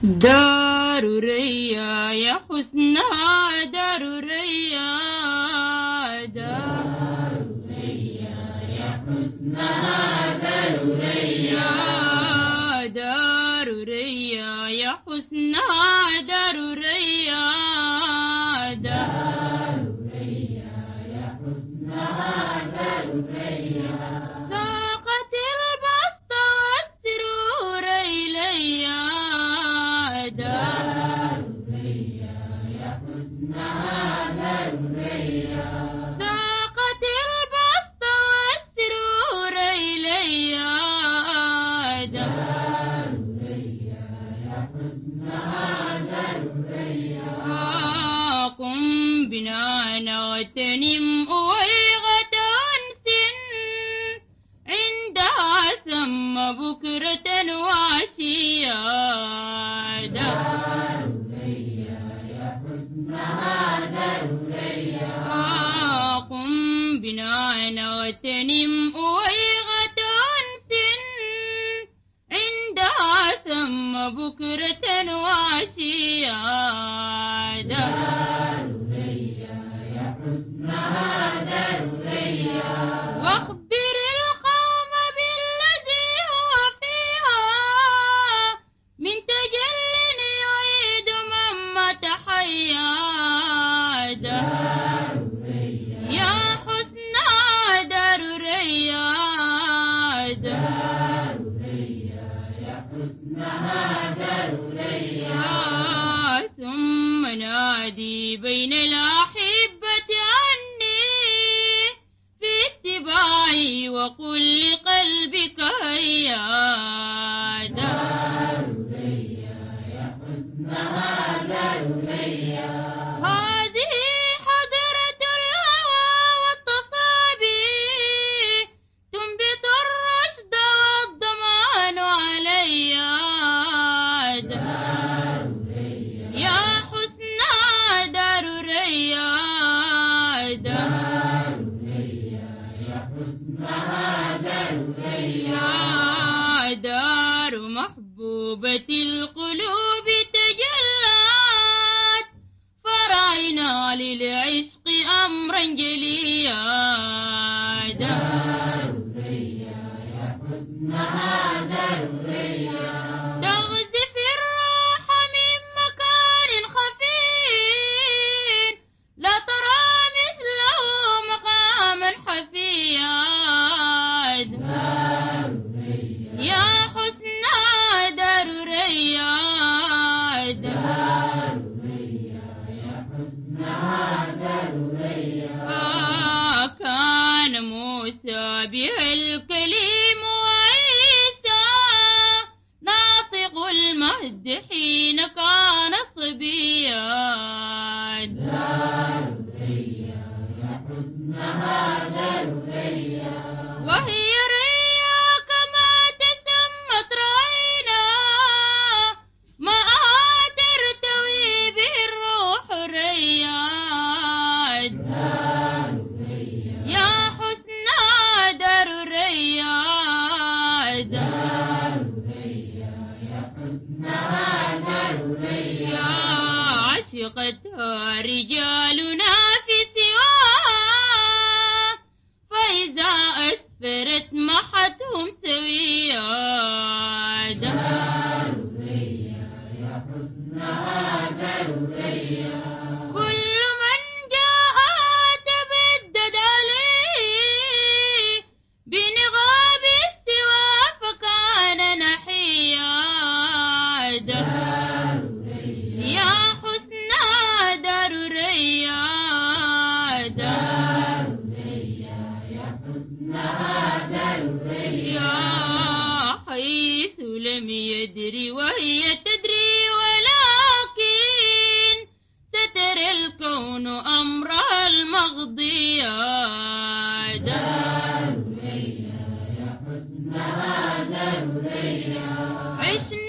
دار ريا يا حسنها دار ريا دار ريا يا حسنها دار ريا دار ريا يا حسنها دار ريا دار ريا يا حسنها دار ريا ذاقت البسط والسرور إليا دار ريا يا حسنها دار ريا ذاقت البسط والسرور إليا دار ريا يا حسنها دار ريا قم بنا نغتنم أويغة أنس عندها ثم بكرة وعشيا دار ريا يا حسنها دار ريا قم بنا نغتنم أويغة أنس عندها ثم بكرة وعشيا دار ريا يا حسنها دار ريا واخبر القوم بالذي هو فيها من تجل يعيد من مات حيا دار ريا يا حسنها دار ريا دار ريا يا حسنها دار ريا ثم نادي بين الأحبة عني في اتباعي وقل لقلبك هيا دار ريا يا حسنها دار ريا هذه حضرة الهوى والتصابي تنبت الرشد والضمان عليا دار ريا يا حسنها دار ريا دار ريا يا حسنها دار ريا دار محبوبة القلوب تجلت فرعنا للعشق أمرا جليا دار ريا يا حسنها دار ريا تغزف الروح من مكان خفي لا ترى مثله مقاما حفيا دار ريا يا حسنها دار ريا دار ريا يا حسنها دار ريا كان موسى بها الكليم وعيسى ناطق المهد حين كان صبيا دار ريا يا حسنها دار ريا وهي ريا كما تسمت رأينا معها ترتوي به الروح ريا دار ريا يا حسنها دار ريا دار ريا يا حسنها دار ريا عشقتها رجالنا في سواها فإذا أسفرت محتهم سويا دار ريا يا حسنها دار ريا كل من جاءها تبدد عليه بنغاب السوى فكان نحيا دار ريا يا حسنها دار ريا دار ريا يا حسنها دار ريا حيث لم يدري وهي تدري ولكن سترى الكون أمرها المغضيا دار ريا يا حسنها دار ريا عشنا